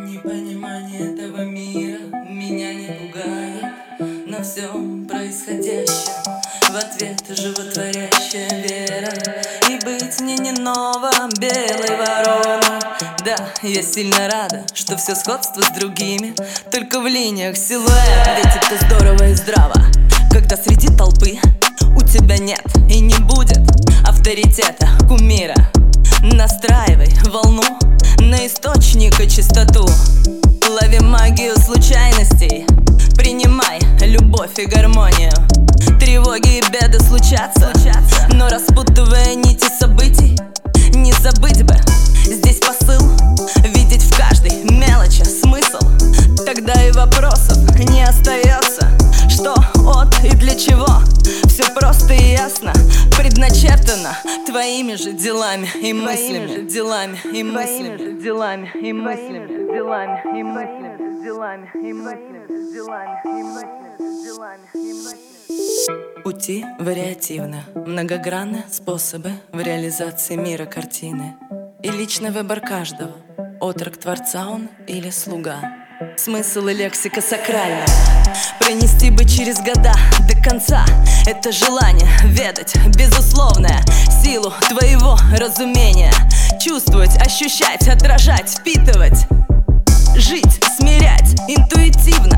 Непонимание этого мира меня не пугает. На всем происходящем в ответ животворящая вера. И быть мне не ново белой вороной. Да, я сильно рада, что все сходство с другими, только в линиях силуэт. Ведь это здорово и здраво, когда среди толпы у тебя нет и не будет авторитета, кумира. Настраивай волну на источника чистоту. Лови магию случайностей, принимай любовь и гармонию. Тревоги и беды случатся, но распутывая нити событий, не забыть бы здесь посыл, видеть в каждой мелочи смысл. Тогда и вопросов не остается, что, от и для чего. Все просто и ясно, предначертано твоими же делами и мыслями, делами и мыслями, делами и мыслями, делами и мыслями, делами и мыслями, делами и мыслями, делами и мыслями. Пути вариативны, многогранны способы в реализации мира картины. И личный выбор каждого, отрок Творца он или слуга. Смысл и лексика сакральна, пронести бы через года до конца. Это желание ведать, безусловное, силу твоего разумения. Чувствовать, ощущать, отражать, впитывать. Жить, смирять, интуитивно,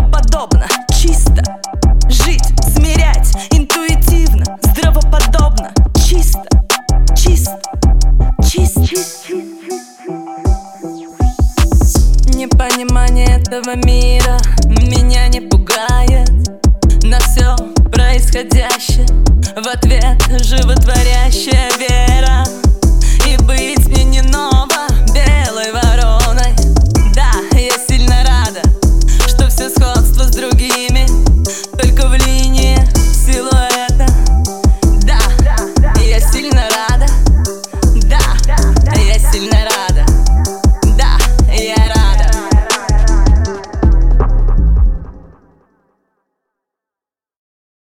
здравоподобно, чисто. Жить, смирять, интуитивно, здравоподобно,